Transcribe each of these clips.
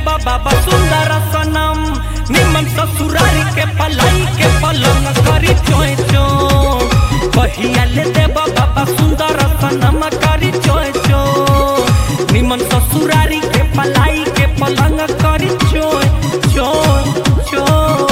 देबा बाबा सुंदर सनम निमन ससुरारी के पलाई के पलंग करी चोय चो कहिया ले देबा बाबा सुंदर सनम करी चोय चो निमन ससुरारी के पलाई के पलंग करी चोय चो चो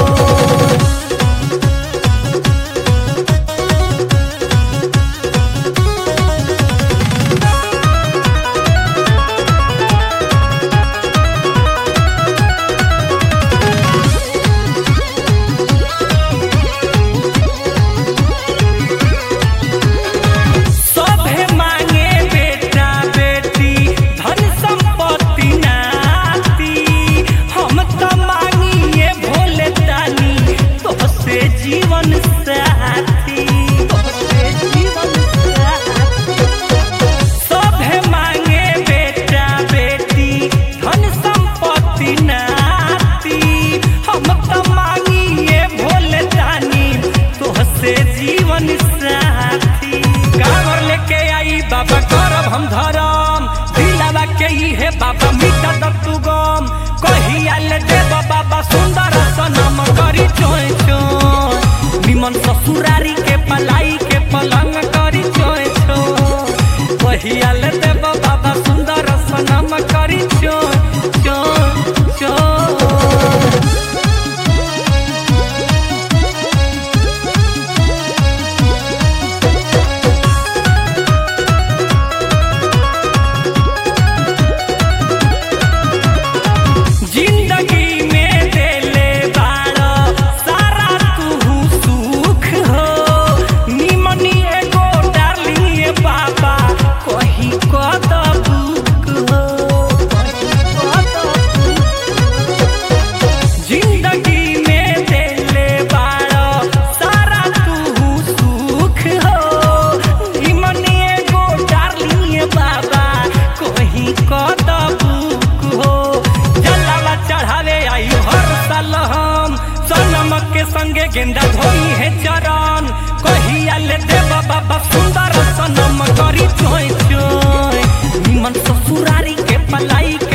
जीवन साथी सभे मांगे बेटा बेटी धन संपत्ति नाती हम तो मांगिए भोले दानी तोहसे जीवन साथी कांवर लेके आई बाबा करब हम धरम दिलावा के ही है बाबा मिटा द तू गम कहिया ले देब बाबा सुंदर सनम करी चोय चोय निमन ससुरारी के पलाई के पलंग करी चोय चो कहिया ले देब बाबा सुंदर सनम करी चोय चोय चोय के संगे गेंदा धोई है चरण कहिया ले देब बाबा सुंदर सनम करी चोय चोय निमन ससुरारी के पलाई